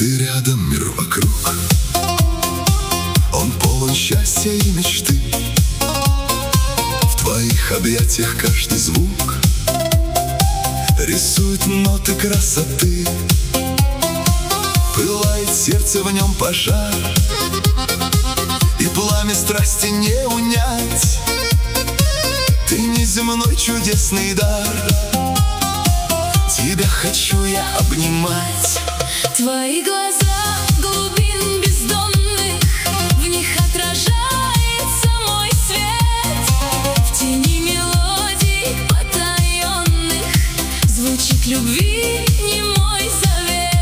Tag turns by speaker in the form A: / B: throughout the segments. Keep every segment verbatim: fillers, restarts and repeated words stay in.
A: Ты рядом, мир вокруг, он полон счастья и мечты. В твоих объятиях каждый звук рисует ноты красоты. Пылает сердце, в нем пожар, и пламя страсти не унять. Ты неземной чудесный дар, тебя хочу я обнимать.
B: Твои глаза глубин бездонных, в них отражается мой свет. В тени мелодий потаенных звучит любви немой завет.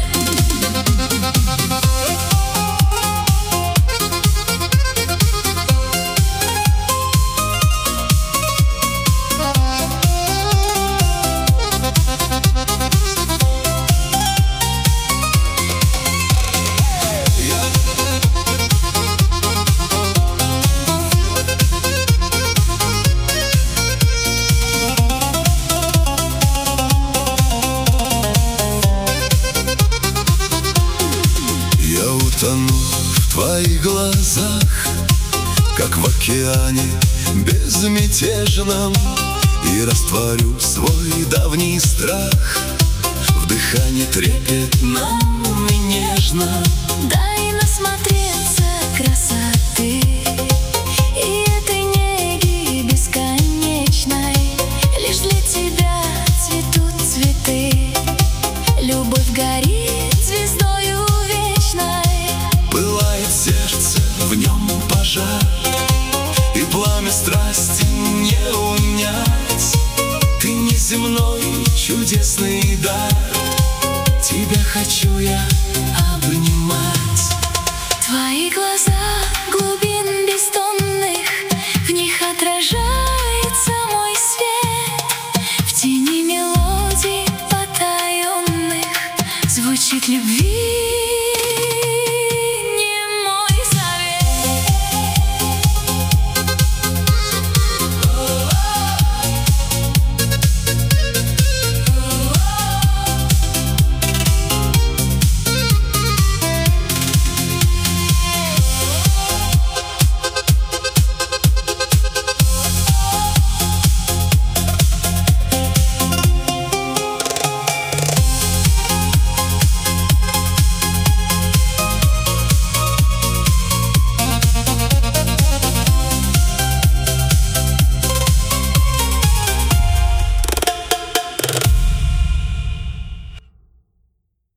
A: Тону в твоих глазах, как в океане безмятежном, и растворю свой давний страх в дыхании трепетном и нежном.
B: Дай насмотреться красоты и этой неги бесконечной. Лишь для тебя цветут цветы, любовь горит звездою вечной.
A: Пылает сердце, в нем пожар, и пламя страсти не унять. Ты неземной чудесный дар, тебя хочу я обнимать.
B: Твои глаза